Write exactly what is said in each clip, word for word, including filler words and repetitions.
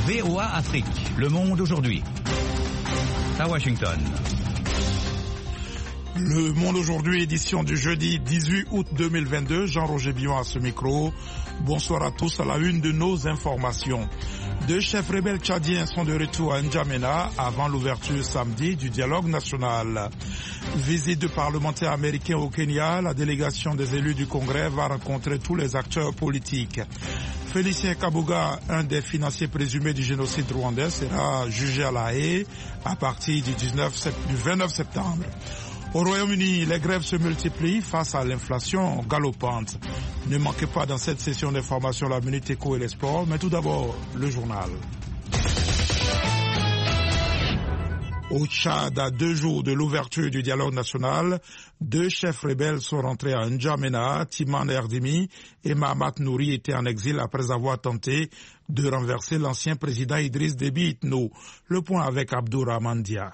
V O A Afrique, Le Monde aujourd'hui. À Washington. Le Monde aujourd'hui, édition du jeudi dix-huit août deux mille vingt-deux. Jean-Roger Billon à ce micro. Bonsoir à tous. À la une de nos informations. Deux chefs rebelles tchadiens sont de retour à N'Djamena avant l'ouverture samedi du dialogue national. Visite de parlementaires américains au Kenya. La délégation des élus du Congrès va rencontrer tous les acteurs politiques. Félicien Kabuga, un des financiers présumés du génocide rwandais, sera jugé à La Haye à partir du, dix-neuf, du vingt-neuf septembre. Au Royaume-Uni, les grèves se multiplient face à l'inflation galopante. Ne manquez pas dans cette session d'information la Minute Éco et les sports, mais tout d'abord, le journal. Au Tchad, à deux jours de l'ouverture du dialogue national, deux chefs rebelles sont rentrés à N'Djamena. Timan Erdimi et Mahamat Nouri étaient en exil après avoir tenté de renverser l'ancien président Idriss Déby Itno. Le point avec Abdourahmane Dia.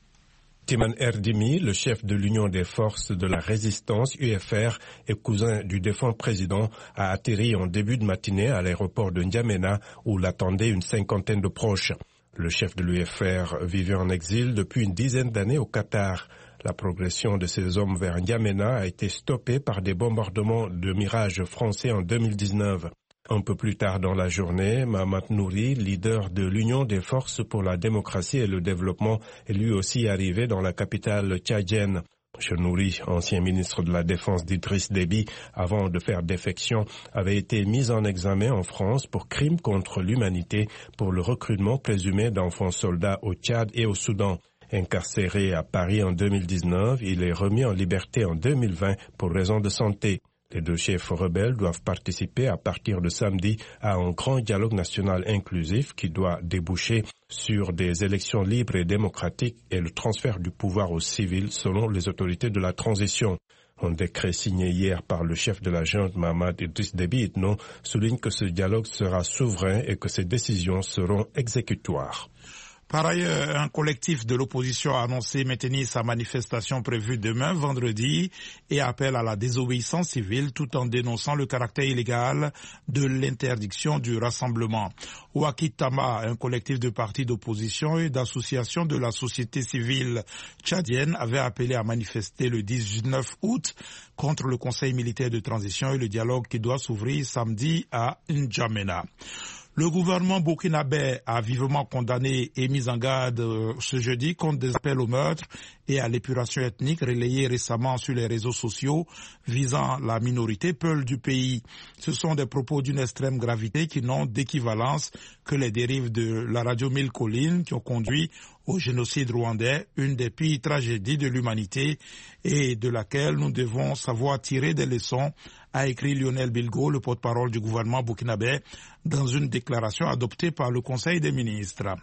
Timan Erdimi, le chef de l'Union des forces de la résistance U F R et cousin du défunt président, a atterri en début de matinée à l'aéroport de N'Djamena où l'attendaient une cinquantaine de proches. Le chef de l'U F R vivait en exil depuis une dizaine d'années au Qatar. La progression de ces hommes vers N'Djamena a été stoppée par des bombardements de Mirage français en deux mille dix-neuf. Un peu plus tard dans la journée, Mahamat Nouri, leader de l'Union des forces pour la démocratie et le développement, est lui aussi arrivé dans la capitale tchadienne. M. Nouri, ancien ministre de la Défense d'Idriss Déby, avant de faire défection, avait été mis en examen en France pour crimes contre l'humanité pour le recrutement présumé d'enfants soldats au Tchad et au Soudan. Incarcéré à Paris en deux mille dix-neuf, il est remis en liberté en deux mille vingt pour raison de santé. Les deux chefs rebelles doivent participer à partir de samedi à un grand dialogue national inclusif qui doit déboucher sur des élections libres et démocratiques et le transfert du pouvoir aux civils selon les autorités de la transition. Un décret signé hier par le chef de la junte Mahamat Idriss Déby Itno souligne que ce dialogue sera souverain et que ces décisions seront exécutoires. Par ailleurs, un collectif de l'opposition a annoncé maintenir sa manifestation prévue demain, vendredi, et appelle à la désobéissance civile tout en dénonçant le caractère illégal de l'interdiction du rassemblement. Wakitama, un collectif de partis d'opposition et d'associations de la société civile tchadienne, avait appelé à manifester le dix-neuf août contre le Conseil militaire de transition et le dialogue qui doit s'ouvrir samedi à N'Djamena. Le gouvernement burkinabé a vivement condamné et mis en garde euh, ce jeudi contre des appels au meurtre et à l'épuration ethnique relayés récemment sur les réseaux sociaux visant la minorité peul du pays. Ce sont des propos d'une extrême gravité qui n'ont d'équivalence que les dérives de la radio Mille Collines qui ont conduit au génocide rwandais, une des pires tragédies de l'humanité et de laquelle nous devons savoir tirer des leçons, a écrit Lionel Bilgo, le porte-parole du gouvernement burkinabé, dans une déclaration adoptée par le Conseil des ministres.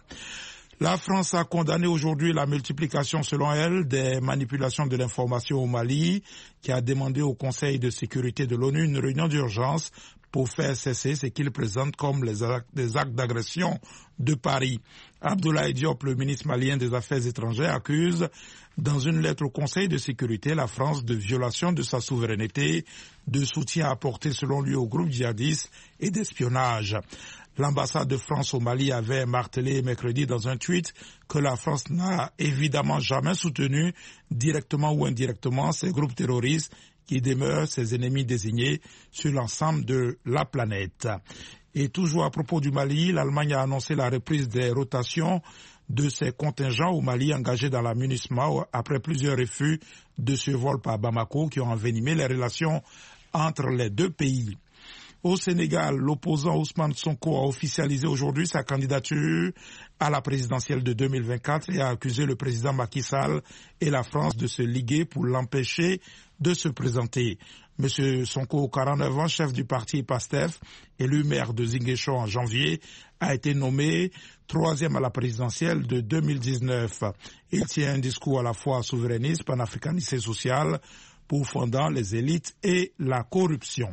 La France a condamné aujourd'hui la multiplication, selon elle, des manipulations de l'information au Mali, qui a demandé au Conseil de sécurité de l'ONU une réunion d'urgence pour faire cesser ce qu'il présente comme les actes, des actes d'agression de Paris. Abdoulaye Diop, le ministre malien des Affaires étrangères, accuse dans une lettre au Conseil de sécurité la France de violation de sa souveraineté, de soutien apporté selon lui au groupe djihadiste et d'espionnage. L'ambassade de France au Mali avait martelé mercredi dans un tweet que la France n'a évidemment jamais soutenu, directement ou indirectement, ces groupes terroristes qui demeurent ses ennemis désignés sur l'ensemble de la planète. Et toujours à propos du Mali, l'Allemagne a annoncé la reprise des rotations de ses contingents au Mali engagés dans la MINUSMA après plusieurs refus de survol par Bamako qui ont envenimé les relations entre les deux pays. Au Sénégal, l'opposant Ousmane Sonko a officialisé aujourd'hui sa candidature à la présidentielle de deux mille vingt-quatre et a accusé le président Macky Sall et la France de se liguer pour l'empêcher de se présenter. Monsieur Sonko, quarante-neuf ans, chef du parti PASTEF, élu maire de Ziguinchor en janvier, a été nommé troisième à la présidentielle de deux mille dix-neuf. Il tient un discours à la fois souverainiste, panafricaniste et social, pourfendant les élites et la corruption.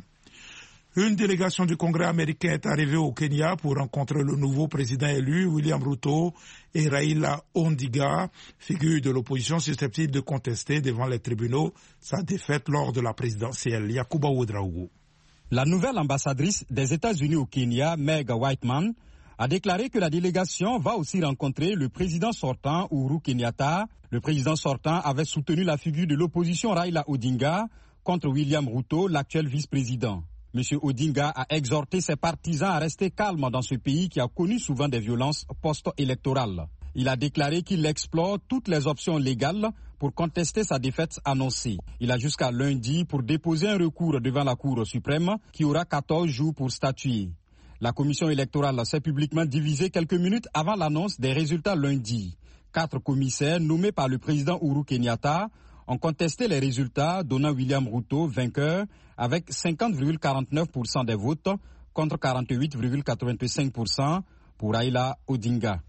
Une délégation du Congrès américain est arrivée au Kenya pour rencontrer le nouveau président élu, William Ruto, et Raila Odinga, figure de l'opposition susceptible de contester devant les tribunaux sa défaite lors de la présidentielle. Yakuba Ouedraogo. La nouvelle ambassadrice des États-Unis au Kenya, Meg Whitman, a déclaré que la délégation va aussi rencontrer le président sortant Uhuru Kenyatta. Le président sortant avait soutenu la figure de l'opposition Raila Odinga contre William Ruto, l'actuel vice-président. M. Odinga a exhorté ses partisans à rester calmes dans ce pays qui a connu souvent des violences post-électorales. Il a déclaré qu'il explore toutes les options légales pour contester sa défaite annoncée. Il a jusqu'à lundi pour déposer un recours devant la Cour suprême qui aura quatorze jours pour statuer. La commission électorale s'est publiquement divisée quelques minutes avant l'annonce des résultats lundi. Quatre commissaires nommés par le président Uhuru Kenyatta ont contesté les résultats, donnant William Ruto vainqueur avec cinquante virgule quarante-neuf pour cent des votes contre quarante-huit virgule quatre-vingt-cinq pour cent pour Raila Odinga.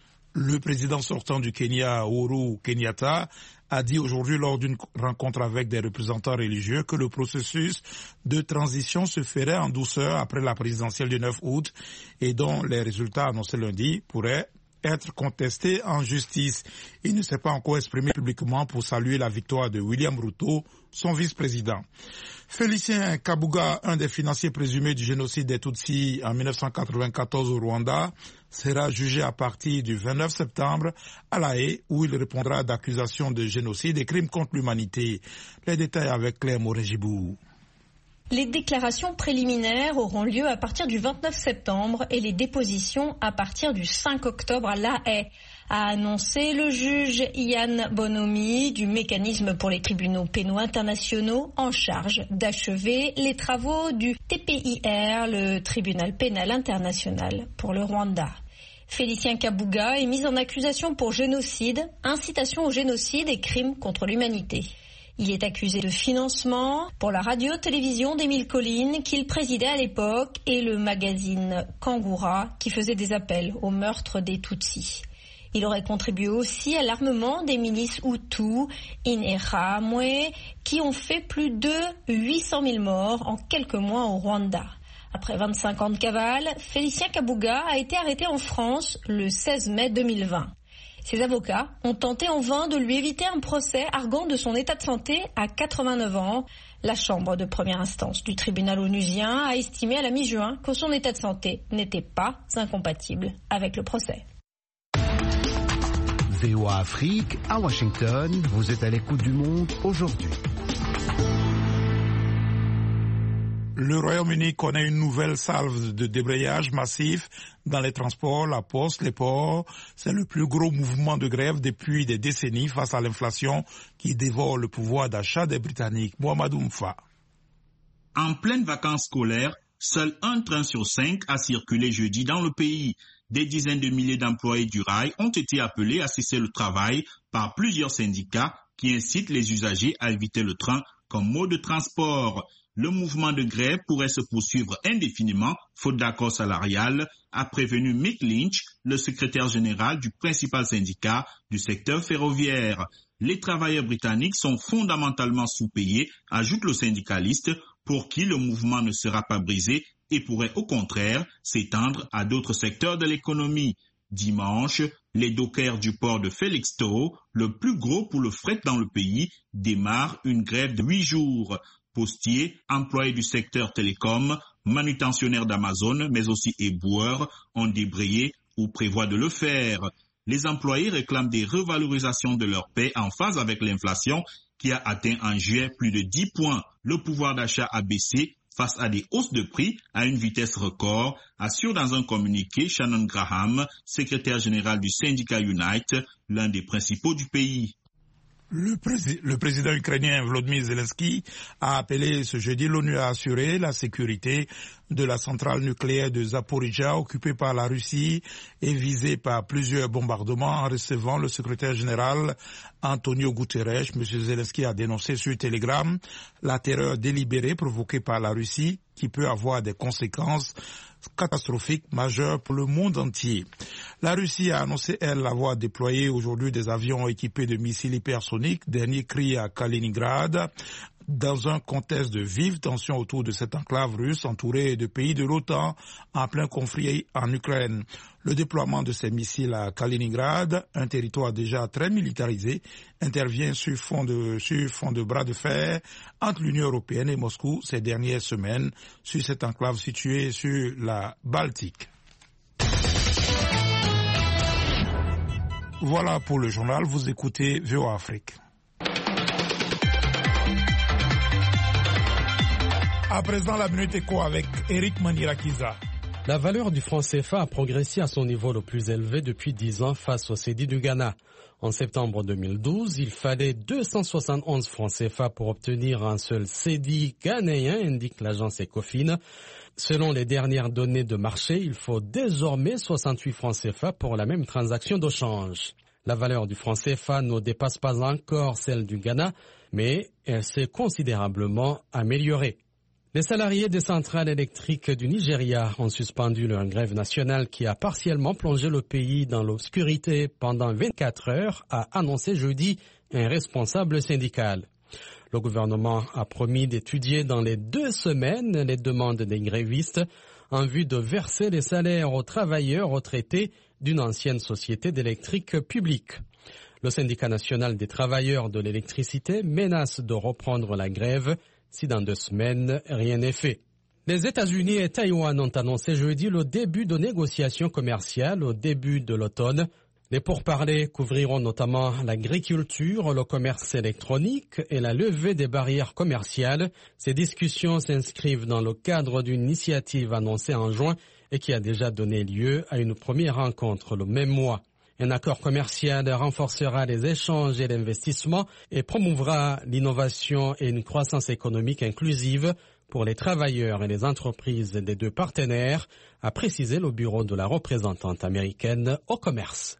Le président sortant du Kenya, Uhuru Kenyatta, a dit aujourd'hui lors d'une rencontre avec des représentants religieux que le processus de transition se ferait en douceur après la présidentielle du neuf août et dont les résultats annoncés lundi pourraient être contestés en justice. Il ne s'est pas encore exprimé publiquement pour saluer la victoire de William Ruto, son vice-président. Félicien Kabuga, un des financiers présumés du génocide des Tutsis en mille neuf cent quatre-vingt-quatorze au Rwanda, sera jugé à partir du vingt-neuf septembre à La Haye, où il répondra d'accusations de génocide et crimes contre l'humanité. Les détails avec Claire Morejibou. Les déclarations préliminaires auront lieu à partir du vingt-neuf septembre et les dépositions à partir du cinq octobre à La Haye, a annoncé le juge Ian Bonomi du mécanisme pour les tribunaux pénaux internationaux en charge d'achever les travaux du T P I R, le tribunal pénal international pour le Rwanda. Félicien Kabuga est mis en accusation pour génocide, incitation au génocide et crimes contre l'humanité. Il est accusé de financement pour la radio-télévision d'Émile Colline qu'il présidait à l'époque et le magazine Kangura qui faisait des appels au meurtre des Tutsis. Il aurait contribué aussi à l'armement des milices Hutus, Interahamwe, qui ont fait plus de huit cent mille morts en quelques mois au Rwanda. Après vingt-cinq ans de cavale, Félicien Kabuga a été arrêté en France le seize mai deux mille vingt. Ses avocats ont tenté en vain de lui éviter un procès arguant de son état de santé à quatre-vingt-neuf ans. La chambre de première instance du tribunal onusien a estimé à la mi-juin que son état de santé n'était pas incompatible avec le procès. V O A Afrique, à Washington, vous êtes à l'écoute du monde aujourd'hui. Le Royaume-Uni connaît une nouvelle salve de débrayage massif dans les transports, la poste, les ports. C'est le plus gros mouvement de grève depuis des décennies face à l'inflation qui dévore le pouvoir d'achat des Britanniques. Mohamed Oumfa. En pleine vacances scolaires, seul un train sur cinq a circulé jeudi dans le pays. Des dizaines de milliers d'employés du rail ont été appelés à cesser le travail par plusieurs syndicats qui incitent les usagers à éviter le train comme mode de transport. Le mouvement de grève pourrait se poursuivre indéfiniment, faute d'accord salarial, a prévenu Mick Lynch, le secrétaire général du principal syndicat du secteur ferroviaire. Les travailleurs britanniques sont fondamentalement sous-payés, ajoute le syndicaliste, pour qui le mouvement ne sera pas brisé et pourrait au contraire s'étendre à d'autres secteurs de l'économie. Dimanche, les dockers du port de Felixstowe, le plus gros pour le fret dans le pays, démarrent une grève de huit jours. Postiers, employés du secteur télécom, manutentionnaires d'Amazon, mais aussi éboueurs, ont débrayé ou prévoient de le faire. Les employés réclament des revalorisations de leur paie en phase avec l'inflation qui a atteint en juillet plus de dix points. Le pouvoir d'achat a baissé face à des hausses de prix à une vitesse record, assure dans un communiqué Shannon Graham, secrétaire général du syndicat Unite, l'un des principaux du pays. Le, prési- le président ukrainien Volodymyr Zelensky a appelé ce jeudi l'ONU à assurer la sécurité de la centrale nucléaire de Zaporizhzhia occupée par la Russie et visée par plusieurs bombardements en recevant le secrétaire général Antonio Guterres. M. Zelensky a dénoncé sur Telegram la terreur délibérée provoquée par la Russie qui peut avoir des conséquences catastrophique majeure pour le monde entier. La Russie a annoncé, elle, avoir déployé aujourd'hui des avions équipés de missiles hypersoniques, dernier cri à Kaliningrad, dans un contexte de vive tension autour de cette enclave russe entourée de pays de l'OTAN en plein conflit en Ukraine. Le déploiement de ces missiles à Kaliningrad, un territoire déjà très militarisé, intervient sur fond de, sur fond de bras de fer entre l'Union européenne et Moscou ces dernières semaines sur cette enclave située sur la Baltique. Voilà pour le journal, vous écoutez V O A Afrique. À présent, la Minute Éco avec Eric Manirakiza. La valeur du franc C F A a progressé à son niveau le plus élevé depuis dix ans face au cédis du Ghana. En septembre deux mille douze, il fallait deux cent soixante et onze francs C F A pour obtenir un seul cédis ghanéen, indique l'agence Ecofin. Selon les dernières données de marché, il faut désormais soixante-huit francs C F A pour la même transaction de change. La valeur du franc C F A ne dépasse pas encore celle du Ghana, mais elle s'est considérablement améliorée. Les salariés des centrales électriques du Nigeria ont suspendu leur grève nationale qui a partiellement plongé le pays dans l'obscurité pendant vingt-quatre heures, a annoncé jeudi un responsable syndical. Le gouvernement a promis d'étudier dans les deux semaines les demandes des grévistes en vue de verser les salaires aux travailleurs retraités d'une ancienne société d'électrique publique. Le syndicat national des travailleurs de l'électricité menace de reprendre la grève si dans deux semaines, rien n'est fait. Les États-Unis et Taïwan ont annoncé jeudi le début de négociations commerciales au début de l'automne. Les pourparlers couvriront notamment l'agriculture, le commerce électronique et la levée des barrières commerciales. Ces discussions s'inscrivent dans le cadre d'une initiative annoncée en juin et qui a déjà donné lieu à une première rencontre le même mois. Un accord commercial renforcera les échanges et l'investissement et promouvra l'innovation et une croissance économique inclusive pour les travailleurs et les entreprises des deux partenaires, a précisé le bureau de la représentante américaine au commerce.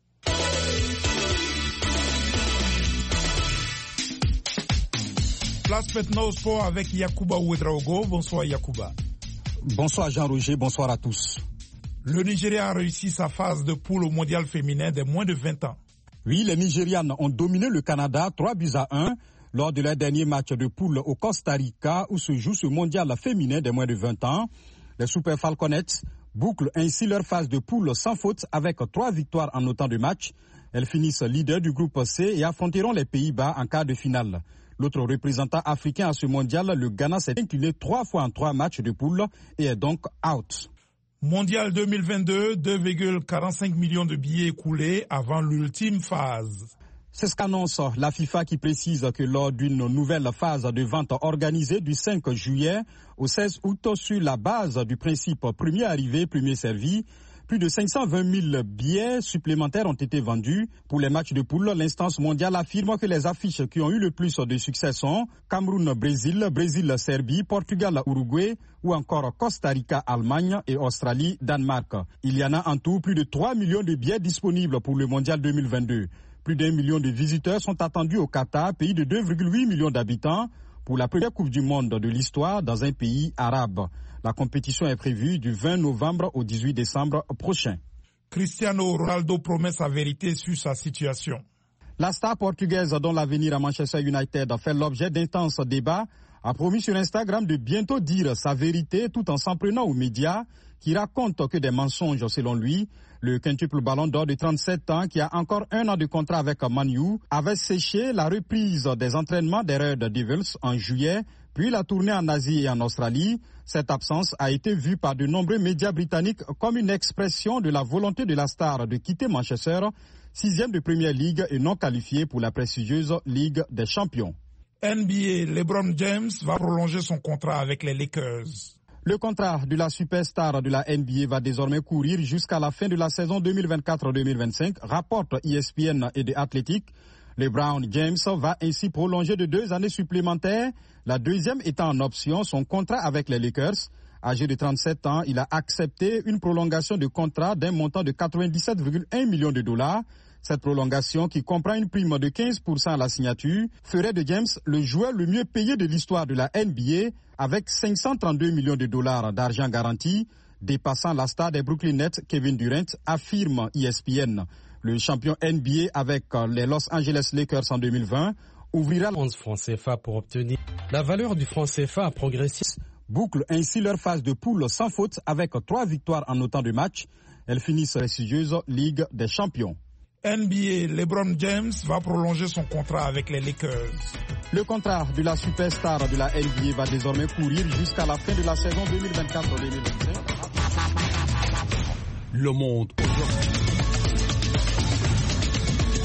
Place maintenant au sport avec Yacouba Ouedraogo. Bonsoir Yacouba. Bonsoir Jean-Roger, bonsoir à tous. Le Nigeria a réussi sa phase de poule au mondial féminin des moins de vingt ans. Oui, les Nigérianes ont dominé le Canada trois buts à un lors de leur dernier match de poule au Costa Rica où se joue ce mondial féminin des moins de vingt ans. Les Super Falconettes bouclent ainsi leur phase de poule sans faute avec trois victoires en autant de matchs. Elles finissent leader du groupe C et affronteront les Pays-Bas en quart de finale. L'autre représentant africain à ce mondial, le Ghana, s'est incliné trois fois en trois matchs de poule et est donc out. Mondial deux mille vingt-deux, deux virgule quarante-cinq millions de billets écoulés avant l'ultime phase. C'est ce qu'annonce la FIFA qui précise que lors d'une nouvelle phase de vente organisée du cinq juillet au seize août sur la base du principe premier arrivé, premier servi, plus de cinq cent vingt mille billets supplémentaires ont été vendus. Pour les matchs de poule, l'instance mondiale affirme que les affiches qui ont eu le plus de succès sont Cameroun-Brésil, Brésil-Serbie, Portugal-Uruguay ou encore Costa Rica-Allemagne et Australie-Danemark. Il y en a en tout plus de trois millions de billets disponibles pour le mondial deux mille vingt-deux. Plus d'un million de visiteurs sont attendus au Qatar, pays de deux virgule huit millions d'habitants, pour la première Coupe du Monde de l'histoire dans un pays arabe. La compétition est prévue du vingt novembre au dix-huit décembre prochain. Cristiano Ronaldo promet sa vérité sur sa situation. La star portugaise dont l'avenir à Manchester United a fait l'objet d'intenses débats a promis sur Instagram de bientôt dire sa vérité tout en s'en prenant aux médias qui racontent que des mensonges selon lui. Le quintuple ballon d'or de trente-sept ans qui a encore un an de contrat avec Man U avait séché la reprise des entraînements des Red Devils en juillet, puis la tournée en Asie et en Australie. Cette absence a été vue par de nombreux médias britanniques comme une expression de la volonté de la star de quitter Manchester, sixième de Premier League et non qualifié pour la prestigieuse Ligue des Champions. N B A, LeBron James va prolonger son contrat avec les Lakers. Le contrat de la superstar de la N B A va désormais courir jusqu'à la fin de la saison deux mille vingt-quatre deux mille vingt-cinq, rapporte E S P N et The Athletic. LeBron James va ainsi prolonger de deux années supplémentaires, la deuxième étant en option son contrat avec les Lakers. Âgé de trente-sept ans, il a accepté une prolongation de contrat d'un montant de quatre-vingt-dix-sept virgule un millions de dollars. Cette prolongation, qui comprend une prime de quinze pour cent à la signature, ferait de James le joueur le mieux payé de l'histoire de la N B A, avec cinq cent trente-deux millions de dollars d'argent garanti, dépassant la star des Brooklyn Nets, Kevin Durant, affirme E S P N. Le champion N B A avec les Los Angeles Lakers en deux mille vingt ouvrira onze francs C F A pour obtenir. La valeur du franc C F A a progressé. Boucle ainsi leur phase de poule sans faute avec trois victoires en autant de matchs. Elles finissent la prestigieuse Ligue des Champions. N B A, LeBron James va prolonger son contrat avec les Lakers. Le contrat de la superstar de la N B A va désormais courir jusqu'à la fin de la saison deux mille vingt-quatre deux mille vingt-cinq. Le monde aujourd'hui.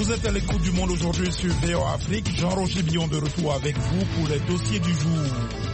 Vous êtes à l'écoute du monde aujourd'hui sur V O A Afrique. Jean-Roger Billon de retour avec vous pour les dossiers du jour.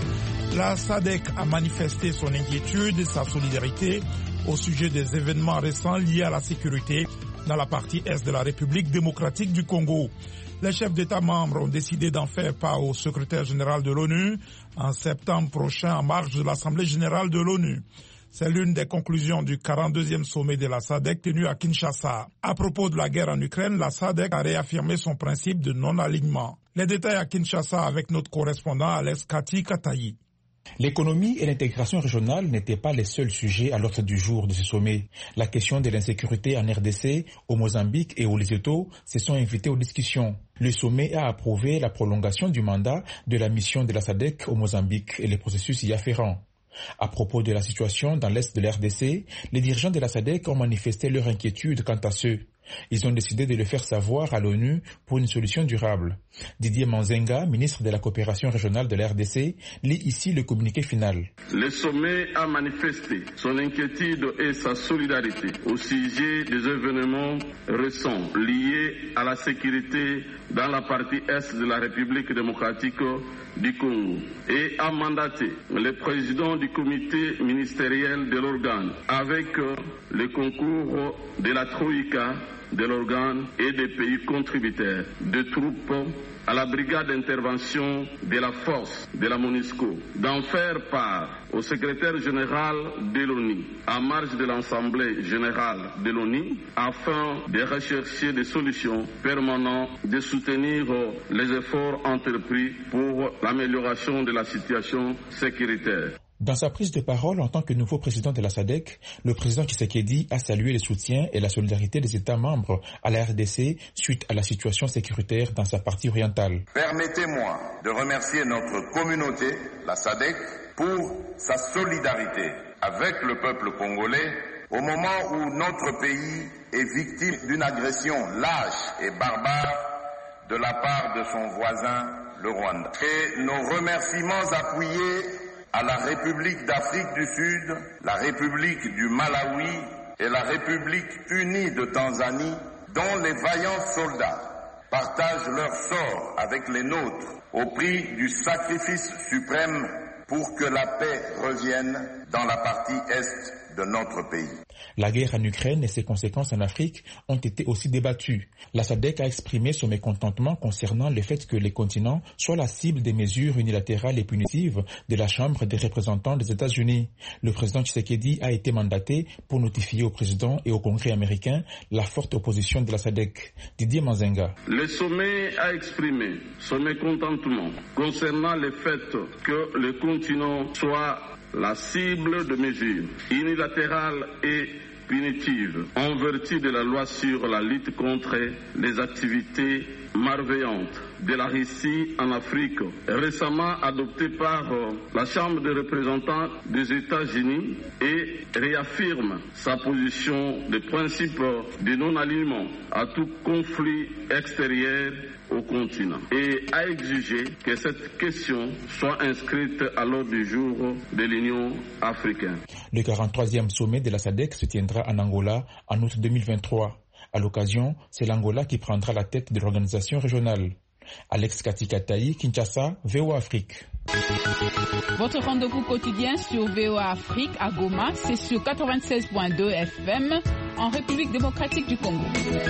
La S A D C a manifesté son inquiétude et sa solidarité au sujet des événements récents liés à la sécurité dans la partie est de la République démocratique du Congo. Les chefs d'État membres ont décidé d'en faire part au secrétaire général de l'ONU en septembre prochain en marge de l'Assemblée générale de l'ONU. C'est l'une des conclusions du quarante-deuxième sommet de la S A D C tenu à Kinshasa. À propos de la guerre en Ukraine, la S A D C a réaffirmé son principe de non-alignement. Les détails à Kinshasa avec notre correspondant Alex Kati Katayi. L'économie et l'intégration régionale n'étaient pas les seuls sujets à l'ordre du jour de ce sommet. La question de l'insécurité en R D C, au Mozambique et au Lesotho se sont invités aux discussions. Le sommet a approuvé la prolongation du mandat de la mission de la S A D C au Mozambique et les processus y afférents. À propos de la situation dans l'est de l'R D C, les dirigeants de la S A D C ont manifesté leur inquiétude quant à ce. Ils ont décidé de le faire savoir à l'ONU pour une solution durable. Didier Manzenga, ministre de la coopération régionale de l'R D C, lit ici le communiqué final. Le sommet a manifesté son inquiétude et sa solidarité au sujet des événements récents liés à la sécurité dans la partie est de la République démocratique du Congo et a mandaté le président du comité ministériel de l'organe avec le concours de la Troïka de l'organe et des pays contributeurs de troupes à la brigade d'intervention de la force de la MONUSCO, d'en faire part au secrétaire général de l'ONU en marge de l'Assemblée générale de l'ONU afin de rechercher des solutions permanentes, de soutenir les efforts entrepris pour l'amélioration de la situation sécuritaire. Dans sa prise de parole en tant que nouveau président de la S A D C, le président Tshisekedi a salué le soutien et la solidarité des États membres à la R D C suite à la situation sécuritaire dans sa partie orientale. Permettez-moi de remercier notre communauté, la S A D C, pour sa solidarité avec le peuple congolais au moment où notre pays est victime d'une agression lâche et barbare de la part de son voisin, le Rwanda. Et nos remerciements appuyés à la République d'Afrique du Sud, la République du Malawi et la République unie de Tanzanie, dont les vaillants soldats partagent leur sort avec les nôtres au prix du sacrifice suprême pour que la paix revienne dans la partie est de notre pays. La guerre en Ukraine et ses conséquences en Afrique ont été aussi débattues. La S A D C a exprimé son mécontentement concernant le fait que les continents soient la cible des mesures unilatérales et punitives de la Chambre des représentants des États-Unis. Le président Tshisekedi a été mandaté pour notifier au président et au Congrès américain la forte opposition de la S A D C. Didier Manzenga. Le sommet a exprimé son mécontentement concernant le fait que le continent soit la cible de mesures unilatérales et punitives en vertu de la loi sur la lutte contre les activités malveillantes de la Russie en Afrique, récemment adoptée par la Chambre des représentants des États-Unis et réaffirme sa position de principe de non-alignement à tout conflit extérieur au continent et a exigé que cette question soit inscrite à l'ordre du jour de l'Union africaine. Le quarante-troisième sommet de la S A D C se tiendra en Angola en août deux mille vingt-trois. À l'occasion, c'est l'Angola qui prendra la tête de l'organisation régionale. Alex Katikatayi, Kinshasa, V O A Afrique. Votre rendez-vous quotidien sur V O A Afrique à Goma, c'est sur quatre-vingt-seize point deux F M en République démocratique du Congo.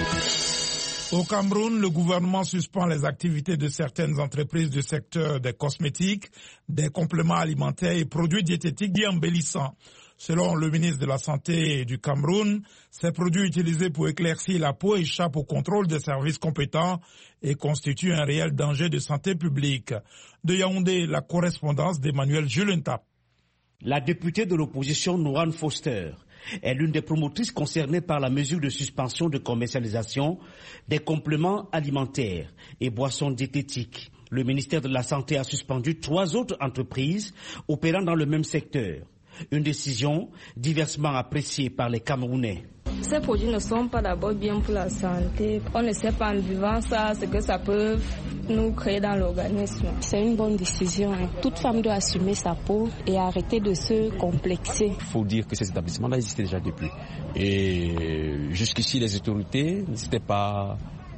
Au Cameroun, le gouvernement suspend les activités de certaines entreprises du secteur des cosmétiques, des compléments alimentaires et produits diététiques dits embellissants. Selon le ministre de la Santé du Cameroun, ces produits utilisés pour éclaircir la peau échappent au contrôle des services compétents et constituent un réel danger de santé publique. De Yaoundé, la correspondance d'Emmanuel Julentap. La députée de l'opposition Nourane Foster est l'une des promotrices concernées par la mesure de suspension de commercialisation des compléments alimentaires et boissons diététiques. Le ministère de la Santé a suspendu trois autres entreprises opérant dans le même secteur. Une décision diversement appréciée par les Camerounais. Ces produits ne sont pas d'abord bien pour la santé. On ne sait pas en buvant ça ce que ça peut nous créer dans l'organisme. C'est une bonne décision. Toute femme doit assumer sa peau et arrêter de se complexer. Il faut dire que ces établissements-là existaient déjà depuis. Et jusqu'ici, les autorités n'hésitaient pas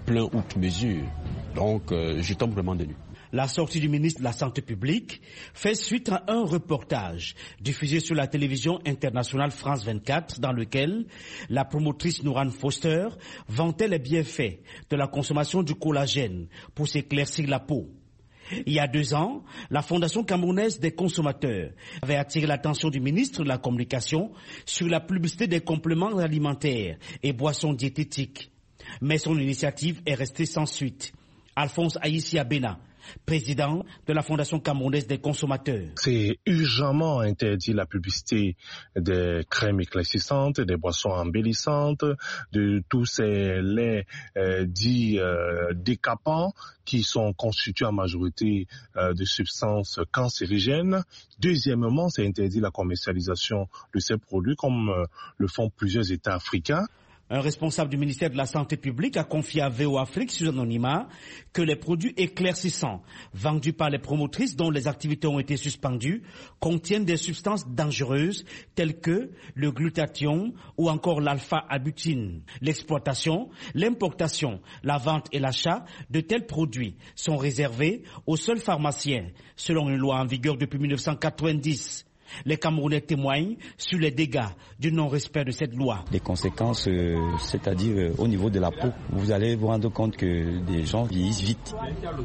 plein outre mesure. Donc, euh, je tombe vraiment de nu. La sortie du ministre de la Santé publique fait suite à un reportage diffusé sur la télévision internationale France vingt-quatre dans lequel la promotrice Nourane Foster vantait les bienfaits de la consommation du collagène pour s'éclaircir la peau. Il y a deux ans, la Fondation camerounaise des consommateurs avait attiré l'attention du ministre de la Communication sur la publicité des compléments alimentaires et boissons diététiques. Mais son initiative est restée sans suite. Alphonse Aïssi Abena, président de la Fondation camerounaise des consommateurs. C'est urgemment interdit la publicité des crèmes éclaircissantes, des boissons embellissantes, de tous ces laits euh, dits euh, décapants qui sont constitués en majorité euh, de substances cancérigènes. Deuxièmement, c'est interdit la commercialisation de ces produits comme euh, le font plusieurs États africains. Un responsable du ministère de la Santé publique a confié à V O Afrique sous anonymat que les produits éclaircissants vendus par les promotrices dont les activités ont été suspendues contiennent des substances dangereuses telles que le glutathion ou encore l'alpha-abutine. L'exploitation, l'importation, la vente et l'achat de tels produits sont réservés aux seuls pharmaciens, selon une loi en vigueur depuis mille neuf cent quatre-vingt-dix. Les Camerounais témoignent sur les dégâts du non-respect de cette loi. Les conséquences, euh, c'est-à-dire euh, au niveau de la peau, vous allez vous rendre compte que des gens vieillissent vite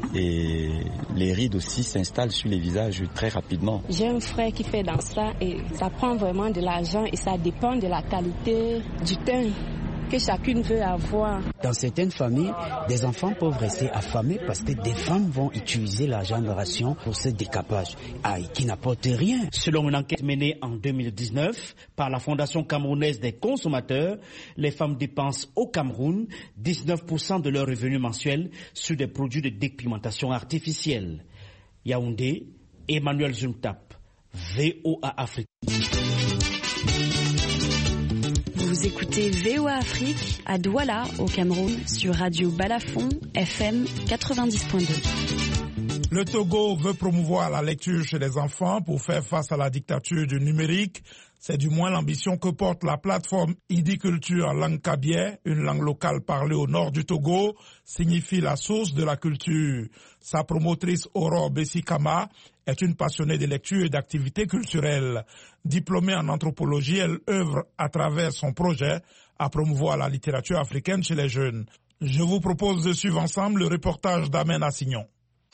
et les rides aussi s'installent sur les visages très rapidement. J'ai un frère qui fait dans ça et ça prend vraiment de l'argent et ça dépend de la qualité du teint que chacune veut avoir. Dans certaines familles, des enfants peuvent rester affamés parce que des femmes vont utiliser l'argent de ration pour ce décapage, aïe, qui n'apporte rien. Selon une enquête menée en deux mille dix-neuf par la Fondation camerounaise des consommateurs, les femmes dépensent au Cameroun dix-neuf pour cent de leurs revenus mensuels sur des produits de dépigmentation artificielle. Yaoundé, Emmanuel Zumtap, V O A Afrique. Vous écoutez V O A Afrique à Douala, au Cameroun, sur Radio Balafon, F M quatre-vingt-dix point deux. Le Togo veut promouvoir la lecture chez les enfants pour faire face à la dictature du numérique. C'est du moins l'ambition que porte la plateforme Idiculture en langue kabyé, une langue locale parlée au nord du Togo, signifie la source de la culture. Sa promotrice Aurore Bessikama est une passionnée de lecture et d'activités culturelles. Diplômée en anthropologie, elle œuvre à travers son projet à promouvoir la littérature africaine chez les jeunes. Je vous propose de suivre ensemble le reportage d'Amen Assignon.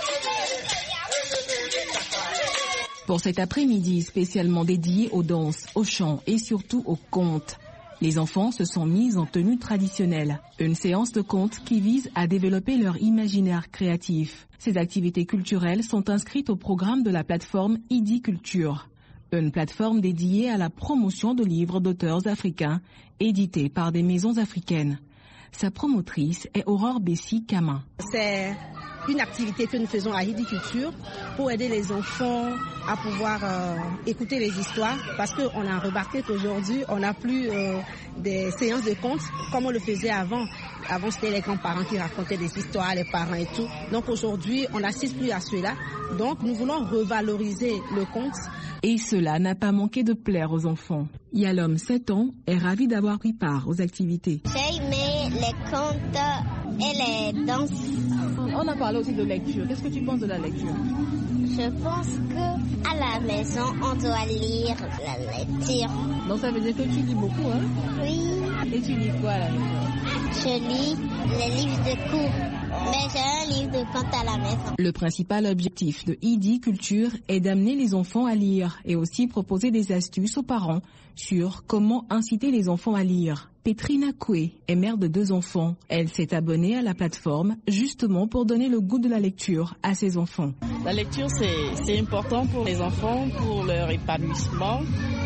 Pour cet après-midi spécialement dédié aux danses, aux chants et surtout aux contes, les enfants se sont mis en tenue traditionnelle. Une séance de contes qui vise à développer leur imaginaire créatif. Ces activités culturelles sont inscrites au programme de la plateforme Idiculture, une plateforme dédiée à la promotion de livres d'auteurs africains édités par des maisons africaines. Sa promotrice est Aurore Bessikama. C'est une activité que nous faisons à Idiculture pour aider les enfants à pouvoir euh, écouter les histoires, parce qu'on a remarqué qu'aujourd'hui on n'a plus euh, des séances de contes comme on le faisait avant. Avant c'était les grands-parents qui racontaient des histoires, les parents et tout. Donc aujourd'hui on n'assiste plus à cela. Donc nous voulons revaloriser le conte. Et cela n'a pas manqué de plaire aux enfants. Yalom, sept ans, est ravi d'avoir pris part aux activités. J'ai aimé les contes et les danses. On a parlé aussi de lecture. Qu'est-ce que tu penses de la lecture? Je pense que à la maison, on doit lire la lecture. Donc ça veut dire que tu lis beaucoup, hein? Oui. Et tu lis quoi à la maison? Je lis les livres de cours, mais j'ai un livre de contes à la maison. Le principal objectif de Idiculture est d'amener les enfants à lire et aussi proposer des astuces aux parents sur comment inciter les enfants à lire. Petrina Koué est mère de deux enfants. Elle s'est abonnée à la plateforme justement pour donner le goût de la lecture à ses enfants. La lecture, c'est, c'est important pour les enfants, pour leur épanouissement,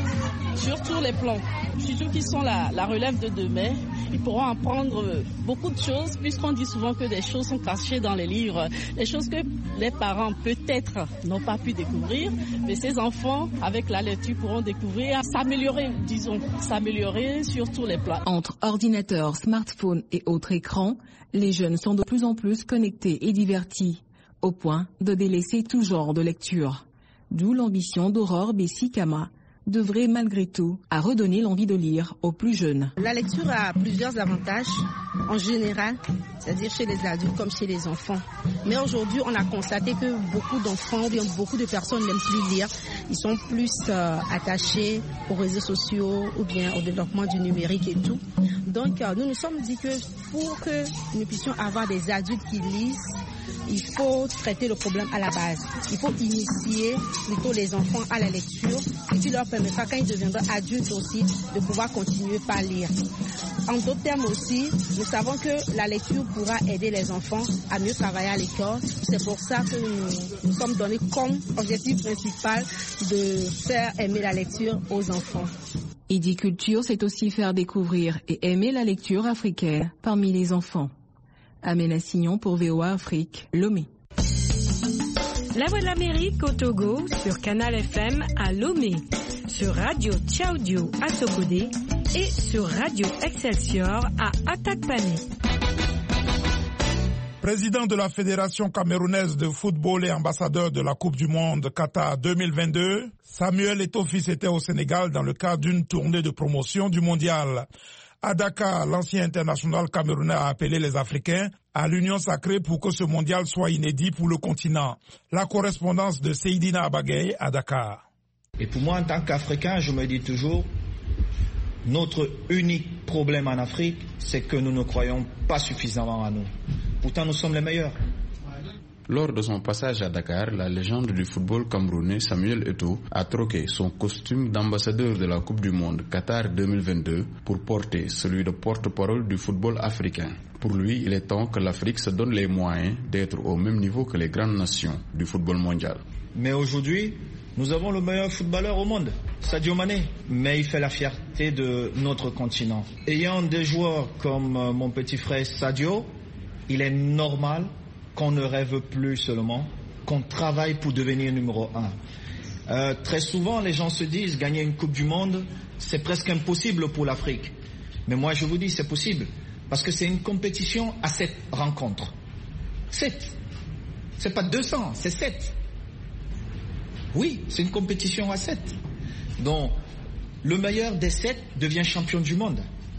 sur tous les plans. Surtout qu'ils sont la, la relève de demain. Ils pourront apprendre beaucoup de choses, puisqu'on dit souvent que des choses sont cachées dans les livres. Les choses que les parents peut-être n'ont pas pu découvrir, mais ces enfants, avec la lecture, pourront découvrir, s'améliorer, disons, s'améliorer sur tous les plans. Entre ordinateurs, smartphones et autres écrans, les jeunes sont de plus en plus connectés et divertis, au point de délaisser tout genre de lecture. D'où l'ambition d'Aurore Bessikama devrait malgré tout à redonner l'envie de lire aux plus jeunes. La lecture a plusieurs avantages en général, c'est-à-dire chez les adultes comme chez les enfants. Mais aujourd'hui, on a constaté que beaucoup d'enfants ou bien beaucoup de personnes n'aiment plus lire. Ils sont plus euh, attachés aux réseaux sociaux ou bien au développement du numérique et tout. Donc, euh, nous nous sommes dit que pour que nous puissions avoir des adultes qui lisent, il faut traiter le problème à la base. Il faut initier plutôt les enfants à la lecture et puis leur permettre, quand ils deviendront adultes aussi, de pouvoir continuer par lire. En d'autres termes aussi, nous savons que la lecture pourra aider les enfants à mieux travailler à l'école. C'est pour ça que nous nous sommes donnés comme objectif principal de faire aimer la lecture aux enfants. Idiculture, c'est aussi faire découvrir et aimer la lecture africaine parmi les enfants. Amena Signon pour V O A Afrique, Lomé. La Voix de l'Amérique au Togo sur Canal F M à Lomé, sur Radio Tchaudio à Sokodé et sur Radio Excelsior à Atakpané. Président de la Fédération camerounaise de football et ambassadeur de la Coupe du Monde Qatar deux mille vingt-deux, Samuel Eto'o-Fils était au Sénégal dans le cadre d'une tournée de promotion du mondial. À Dakar, l'ancien international camerounais a appelé les Africains à l'union sacrée pour que ce mondial soit inédit pour le continent. La correspondance de Seydina Abagay à Dakar. Et pour moi, en tant qu'Africain, je me dis toujours, notre unique problème en Afrique, c'est que nous ne croyons pas suffisamment à nous. Pourtant, nous sommes les meilleurs. Lors de son passage à Dakar, la légende du football camerounais Samuel Eto'o a troqué son costume d'ambassadeur de la Coupe du Monde Qatar deux mille vingt-deux pour porter celui de porte-parole du football africain. Pour lui, il est temps que l'Afrique se donne les moyens d'être au même niveau que les grandes nations du football mondial. Mais aujourd'hui, nous avons le meilleur footballeur au monde, Sadio Mané. Mais il fait la fierté de notre continent. Ayant des joueurs comme mon petit frère Sadio, il est normal qu'on ne rêve plus seulement, qu'on travaille pour devenir numéro un. Euh, très souvent, les gens se disent, gagner une Coupe du Monde, c'est presque impossible pour l'Afrique. Mais moi, je vous dis, c'est possible. Parce que c'est une compétition à sept rencontres. Sept. C'est pas deux cents, c'est sept. Oui, c'est une compétition à sept. Donc, le meilleur des sept devient champion du monde.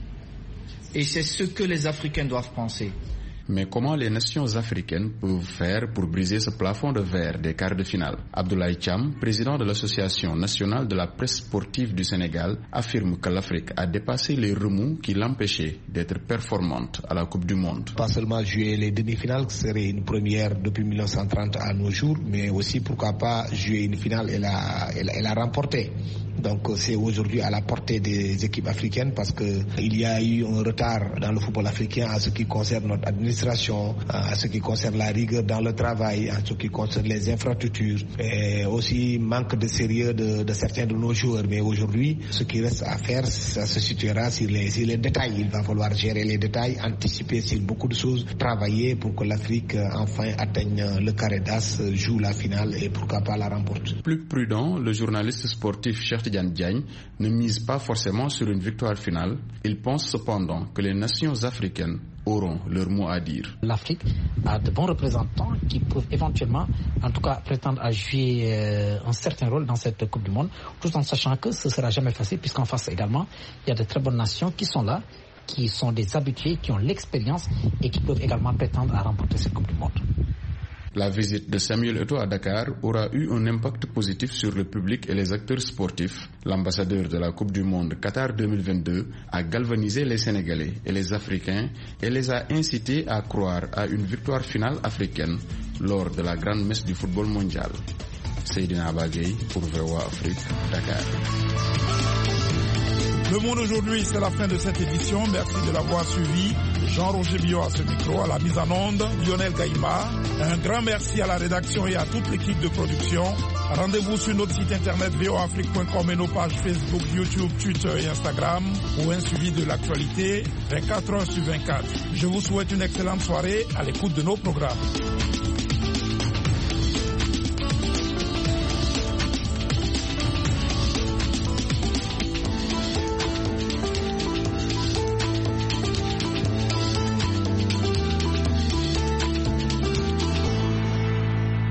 Et c'est ce que les Africains doivent penser. Mais comment les nations africaines peuvent faire pour briser ce plafond de verre des quarts de finale? Abdoulaye Thiam, président de l'Association nationale de la presse sportive du Sénégal, affirme que l'Afrique a dépassé les remous qui l'empêchaient d'être performante à la Coupe du Monde. Pas seulement jouer les demi-finales, ce serait une première depuis mille neuf cent trente à nos jours, mais aussi pourquoi pas jouer une finale et la, et la, et la remporter. Donc c'est aujourd'hui à la portée des équipes africaines parce que il y a eu un retard dans le football africain en ce qui concerne notre administration, en ce qui concerne la rigueur dans le travail, en ce qui concerne les infrastructures, et aussi manque de sérieux de, de certains de nos joueurs. Mais aujourd'hui, ce qui reste à faire, ça se situera sur les, sur les détails. Il va falloir gérer les détails, anticiper sur beaucoup de choses, travailler pour que l'Afrique enfin atteigne le carré d'as, joue la finale et pourquoi pas la remporte. Plus prudent, le journaliste sportif Cheikh Tidiane Diagne ne mise pas forcément sur une victoire finale. Il pense cependant que les nations africaines auront leur mot à dire. L'Afrique a de bons représentants qui peuvent éventuellement, en tout cas, prétendre à jouer euh, un certain rôle dans cette Coupe du Monde, tout en sachant que ce ne sera jamais facile, puisqu'en face également, il y a de très bonnes nations qui sont là, qui sont des habitués, qui ont l'expérience et qui peuvent également prétendre à remporter cette Coupe du Monde. La visite de Samuel Eto'o à Dakar aura eu un impact positif sur le public et les acteurs sportifs. L'ambassadeur de la Coupe du Monde Qatar deux mille vingt-deux a galvanisé les Sénégalais et les Africains et les a incités à croire à une victoire finale africaine lors de la grande messe du football mondial. Seydina Abagay pour V O A Afrique, Dakar. Le Monde aujourd'hui, c'est la fin de cette édition. Merci de l'avoir suivi. Jean-Roger Bio à ce micro, à la mise en onde, Lionel Gaïma. Un grand merci à la rédaction et à toute l'équipe de production. Rendez-vous sur notre site internet v o afrique point com et nos pages Facebook, YouTube, Twitter et Instagram pour un suivi de l'actualité vingt-quatre heures sur vingt-quatre. Je vous souhaite une excellente soirée à l'écoute de nos programmes.